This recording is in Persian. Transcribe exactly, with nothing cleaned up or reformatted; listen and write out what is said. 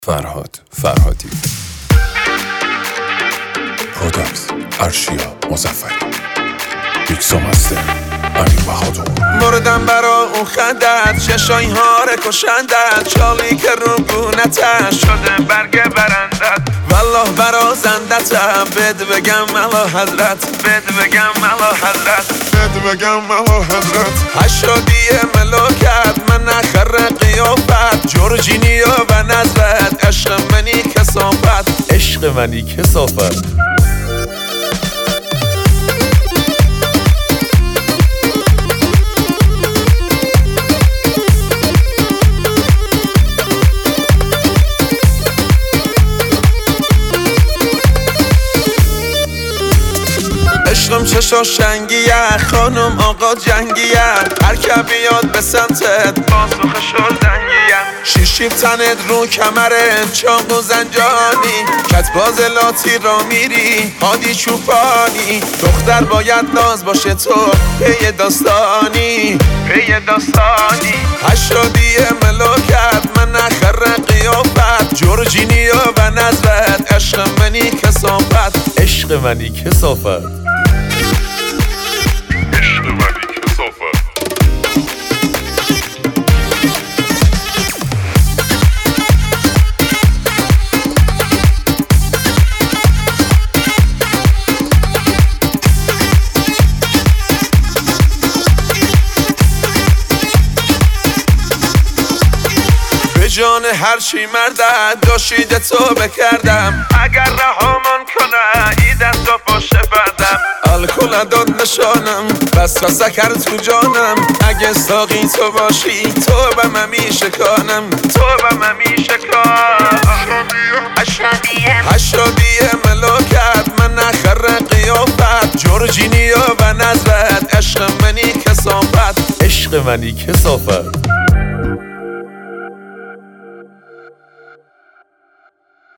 فرهاد فرهادی، پروداکس ارشیا مظفری، میکس و مستر امین بهادر. مردم برا اون خندت، چشای هاره کشندت، چالی که رو گونتش شده برگ برندت. والله برا زندتم، بد بگم ملا حضرت، بد بگم ملا حضرت، بد بگم ملا حضرت. هشادی ملاکت من نخر قیافت، جورجینیا و نظرت، عشق منی کسافت، عشق منی کسافت. عشقم چشا شنگیه، خانم آقا جنگیه، هر که بیاد به سمتت پاسخ شدنگیه. شیشیب تنت رو کمرت چاق و زنجانی، کتباز لاتی را میری هادی چوپانی. دختر باید ناز باشه تو پی داستانی، پی داستانی. هشادی ملاکت من نخر قیافت، جورجینیا و نظرت، عشق منی کسافت، عشق منی کسافت. جان هرچی مردد داشیده تو بکردم، اگر رهامان کنه ای دست و پشت بردم. الکل داد نشانم بس سکر تو جانم، اگه ساقی تو باشی تو به من میشکانم، تو به من میشکان. هشادی ملاکت من نخر قیافت، جورجینیا و نظرت، عشق منی کسافت، عشق منی کسافت.